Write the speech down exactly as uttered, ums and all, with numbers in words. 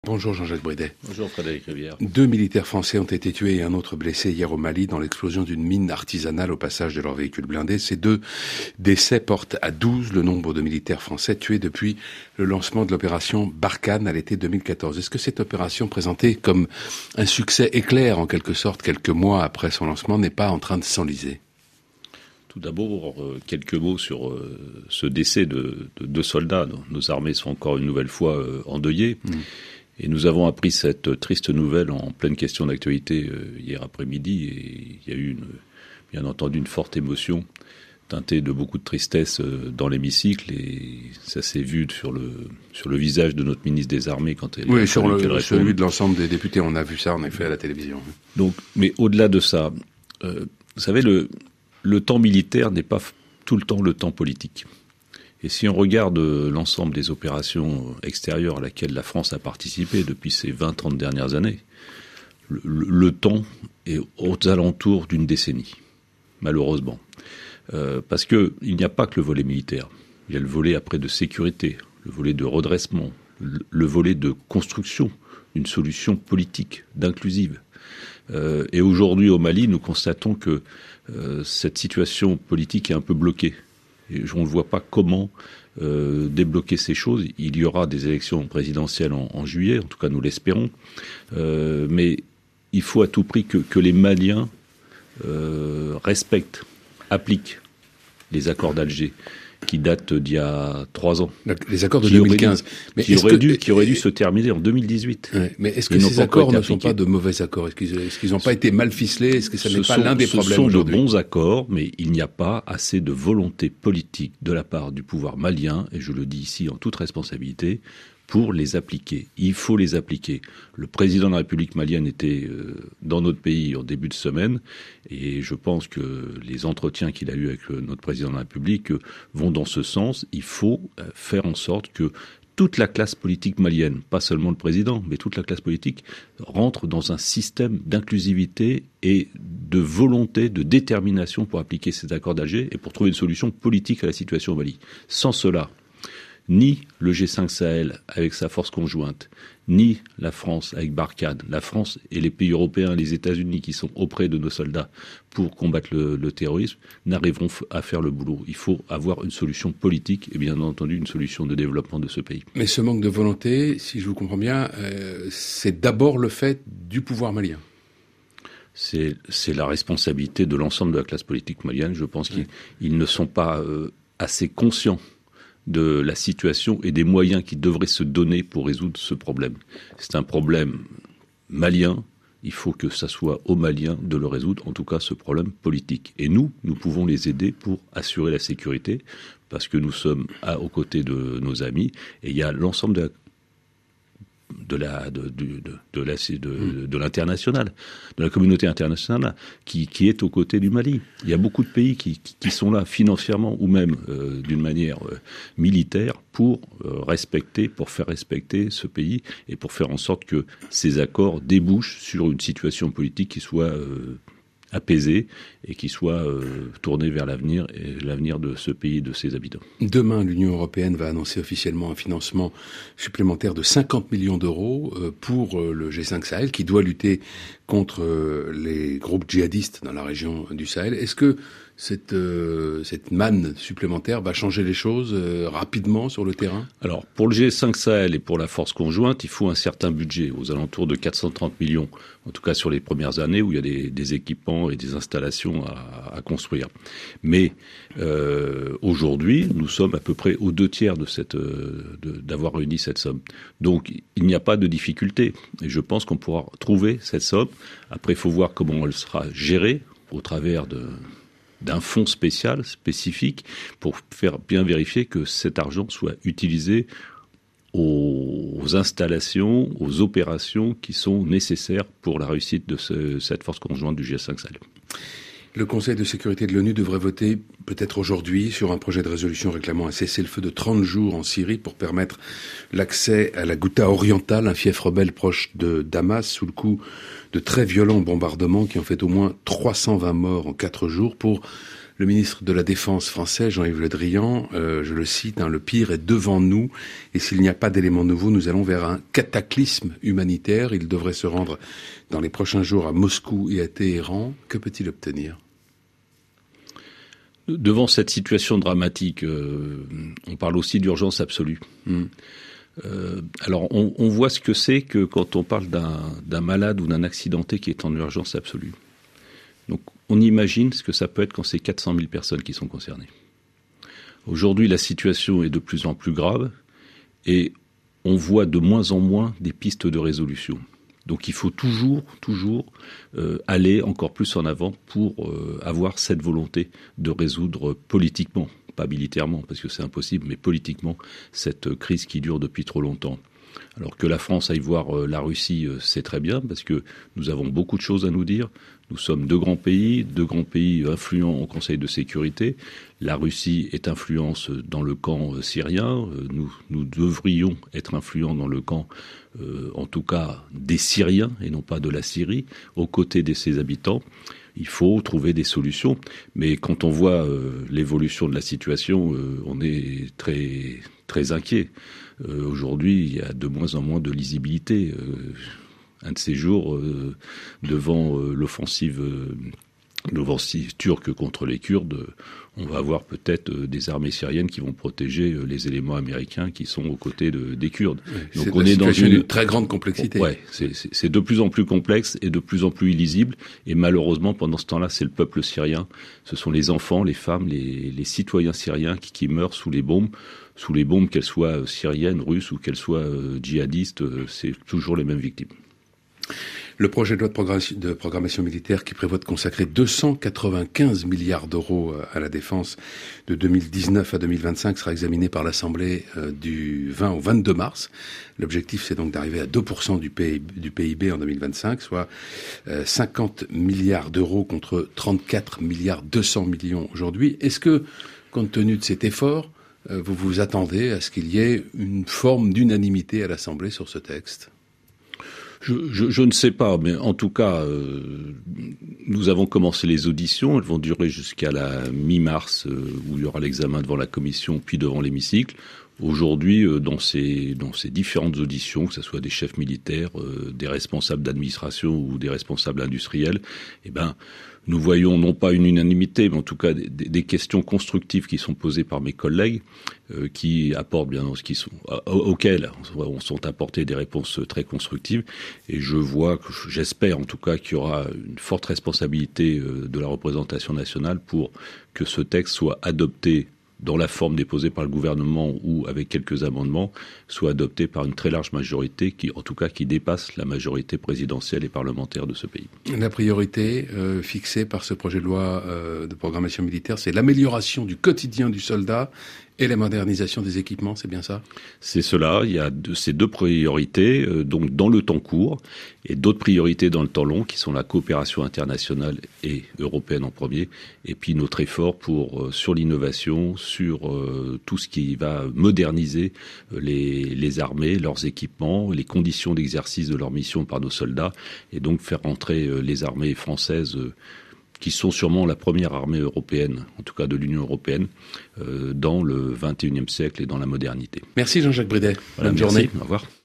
Bonjour Jean-Jacques Bridet. Bonjour Frédéric Rivière. Deux militaires français ont été tués et un autre blessé hier au Mali dans l'explosion d'une mine artisanale au passage de leur véhicule blindé. Ces deux décès portent à douze le nombre de militaires français tués depuis le lancement de l'opération Barkhane à l'été deux mille quatorze. Est-ce que cette opération, présentée comme un succès éclair en quelque sorte quelques mois après son lancement, n'est pas en train de s'enliser ? Tout d'abord, quelques mots sur ce décès de deux soldats. Nos armées sont encore une nouvelle fois endeuillées. Mmh. Et nous avons appris cette triste nouvelle en pleine question d'actualité hier après-midi. Et il y a eu, une, bien entendu, une forte émotion teintée de beaucoup de tristesse dans l'hémicycle. Et ça s'est vu sur le, sur le visage de notre ministre des Armées quand elle... Oui, sur le, celui de l'ensemble des députés. On a vu ça, en effet, à la télévision. Donc, mais au-delà de ça, euh, vous savez, le, le temps militaire n'est pas tout le temps le temps politique. Et si on regarde l'ensemble des opérations extérieures à laquelle la France a participé depuis ces vingt trente dernières années, le, le temps est aux alentours d'une décennie, malheureusement. Euh, parce qu'il n'y a pas que le volet militaire. Il y a le volet après de sécurité, le volet de redressement, le, le volet de construction d'une solution politique, d'inclusive. Euh, et aujourd'hui au Mali, nous constatons que euh, cette situation politique est un peu bloquée. Et on ne voit pas comment euh, débloquer ces choses. Il y aura des élections présidentielles en, en juillet, en tout cas nous l'espérons. Euh, mais il faut à tout prix que, que les Maliens euh, respectent, appliquent les accords d'Alger, qui datent d'il y a trois ans. Les accords de deux mille quinze. Mais qui, auraient dû, qui auraient dû se terminer en deux mille dix-huit. Ouais, mais est-ce que Ils ces accords ne sont pas de mauvais accords ? Est-ce qu'ils, est-ce qu'ils n'ont pas été mal ficelés ? Est-ce que ça n'est pas sont, l'un des problèmes aujourd'hui ? Ce sont de bons accords, mais il n'y a pas assez de volonté politique de la part du pouvoir malien, et je le dis ici en toute responsabilité, pour les appliquer. Il faut les appliquer. Le président de la République malienne était euh, dans notre pays en début de semaine et je pense que les entretiens qu'il a eus avec euh, notre président de la République euh, vont dans ce sens. Il faut euh, faire en sorte que toute la classe politique malienne, pas seulement le président, mais toute la classe politique, rentre dans un système d'inclusivité et de volonté, de détermination pour appliquer ces accords d'Alger et pour trouver une solution politique à la situation au Mali. Sans cela, ni le G cinq Sahel avec sa force conjointe, ni la France avec Barkhane, la France et les pays européens, les États-Unis qui sont auprès de nos soldats pour combattre le, le terrorisme, n'arriveront à faire le boulot. Il faut avoir une solution politique et bien entendu une solution de développement de ce pays. Mais ce manque de volonté, si je vous comprends bien, euh, c'est d'abord le fait du pouvoir malien. C'est, c'est la responsabilité de l'ensemble de la classe politique malienne. Je pense qu'ils ils ne sont pas euh, assez conscients de la situation et des moyens qui devraient se donner pour résoudre ce problème. C'est un problème malien, il faut que ça soit aux Maliens de le résoudre, en tout cas ce problème politique. Et nous, nous pouvons les aider pour assurer la sécurité, parce que nous sommes à, aux côtés de nos amis, et il y a l'ensemble de la de la de de de, de, la, de, de l'international, de la communauté internationale qui qui est aux côtés du Mali. Il y a beaucoup de pays qui qui, qui sont là financièrement ou même euh, d'une manière euh, militaire pour euh, respecter, pour faire respecter ce pays et pour faire en sorte que ces accords débouchent sur une situation politique qui soit euh, apaisé et qui soit euh, tourné vers l'avenir et l'avenir de ce pays et de ses habitants. Demain, l'Union européenne va annoncer officiellement un financement supplémentaire de cinquante millions d'euros euh, pour euh, le G cinq Sahel qui doit lutter contre euh, les groupes djihadistes dans la région du Sahel. Est-ce que cette, euh, cette manne supplémentaire va changer les choses euh, rapidement sur le terrain ? Alors, pour le G cinq Sahel et pour la force conjointe, il faut un certain budget, aux alentours de quatre cent trente millions, en tout cas sur les premières années où il y a des, des équipements et des installations à, à construire. Mais euh, aujourd'hui, nous sommes à peu près aux deux tiers de cette, de, d'avoir réuni cette somme. Donc, il n'y a pas de difficulté. Et je pense qu'on pourra trouver cette somme. Après, il faut voir comment elle sera gérée au travers de... d'un fonds spécial, spécifique, pour faire bien vérifier que cet argent soit utilisé aux installations, aux opérations qui sont nécessaires pour la réussite de ce, cette force conjointe du G cinq Sahel. Le Conseil de sécurité de l'ONU devrait voter peut-être aujourd'hui sur un projet de résolution réclamant un cessez-le-feu de trente jours en Syrie pour permettre l'accès à la Ghouta orientale, un fief rebelle proche de Damas, sous le coup de très violents bombardements qui ont fait au moins trois cent vingt morts en quatre jours. Pour Le ministre de la Défense français, Jean-Yves Le Drian, euh, je le cite, hein, « Le pire est devant nous et s'il n'y a pas d'éléments nouveaux, nous allons vers un cataclysme humanitaire. Il devrait se rendre dans les prochains jours à Moscou et à Téhéran. Que peut-il obtenir ?» Devant cette situation dramatique, euh, on parle aussi d'urgence absolue. Mmh. Euh, alors, on, on voit ce que c'est que quand on parle d'un, d'un malade ou d'un accidenté qui est en urgence absolue. Donc, on imagine ce que ça peut être quand c'est quatre cent mille personnes qui sont concernées. Aujourd'hui, la situation est de plus en plus grave et on voit de moins en moins des pistes de résolution. Donc, il faut toujours, toujours euh, aller encore plus en avant pour euh, avoir cette volonté de résoudre politiquement. Pas militairement, parce que c'est impossible, mais politiquement, cette crise qui dure depuis trop longtemps. Alors que la France aille voir euh, la Russie, euh, c'est très bien, parce que nous avons beaucoup de choses à nous dire. Nous sommes deux grands pays, deux grands pays influents au Conseil de sécurité. La Russie est influente dans le camp euh, syrien. Euh, nous, nous devrions être influents dans le camp, euh, en tout cas, des Syriens, et non pas de la Syrie, aux côtés de ses habitants. Il faut trouver des solutions, mais quand on voit euh, l'évolution de la situation, euh, on est très très inquiet. Euh, aujourd'hui, il y a de moins en moins de lisibilité. Euh, un de ces jours, euh, devant euh, l'offensive, euh, l'offensive turque contre les Kurdes, on va avoir peut-être euh, des armées syriennes qui vont protéger euh, les éléments américains qui sont aux côtés de, des Kurdes. Oui, donc on est dans une très grande complexité. Ouais, c'est, c'est, c'est de plus en plus complexe et de plus en plus illisible. Et malheureusement, pendant ce temps-là, c'est le peuple syrien. Ce sont les enfants, les femmes, les, les citoyens syriens qui, qui meurent sous les bombes. Sous les bombes, qu'elles soient syriennes, russes ou qu'elles soient euh, djihadistes, euh, c'est toujours les mêmes victimes. Le projet de loi de programmation, de programmation militaire qui prévoit de consacrer deux cent quatre-vingt-quinze milliards d'euros à la défense de deux mille dix-neuf à deux mille vingt-cinq sera examiné par l'Assemblée du vingt au vingt-deux mars. L'objectif, c'est donc d'arriver à deux pour cent du P I B en deux mille vingt-cinq, soit cinquante milliards d'euros contre trente-quatre milliards deux cents millions aujourd'hui. Est-ce que, compte tenu de cet effort, vous vous attendez à ce qu'il y ait une forme d'unanimité à l'Assemblée sur ce texte ? Je, je, je ne sais pas, mais en tout cas, euh, nous avons commencé les auditions. Elles vont durer jusqu'à la mi-mars, euh, où il y aura l'examen devant la commission, puis devant l'hémicycle. Aujourd'hui, euh, dans ces dans ces différentes auditions, que ce soit des chefs militaires, euh, des responsables d'administration ou des responsables industriels, eh ben, nous voyons non pas une unanimité, mais en tout cas des, des questions constructives qui sont posées par mes collègues, euh, qui apportent bien, qui sont auxquelles on sont apportées des réponses très constructives. Et je vois, que j'espère en tout cas qu'il y aura une forte responsabilité euh, de la représentation nationale pour que ce texte soit adopté dans la forme déposée par le gouvernement ou avec quelques amendements, soit adopté par une très large majorité, qui, en tout cas, qui dépasse la majorité présidentielle et parlementaire de ce pays. La priorité euh, fixée par ce projet de loi euh, de programmation militaire, c'est l'amélioration du quotidien du soldat et la modernisation des équipements, c'est bien ça ? C'est cela. Il y a de, ces deux priorités, euh, donc dans le temps court, et d'autres priorités dans le temps long, qui sont la coopération internationale et européenne en premier, et puis notre effort pour euh, sur l'innovation, sur euh, tout ce qui va moderniser euh, les, les armées, leurs équipements, les conditions d'exercice de leur mission par nos soldats, et donc faire entrer euh, les armées françaises euh, qui sont sûrement la première armée européenne, en tout cas de l'Union européenne, euh, dans le vingt et unième siècle et dans la modernité. Merci Jean-Jacques Bridet. Voilà, Bonne merci. journée. Au revoir.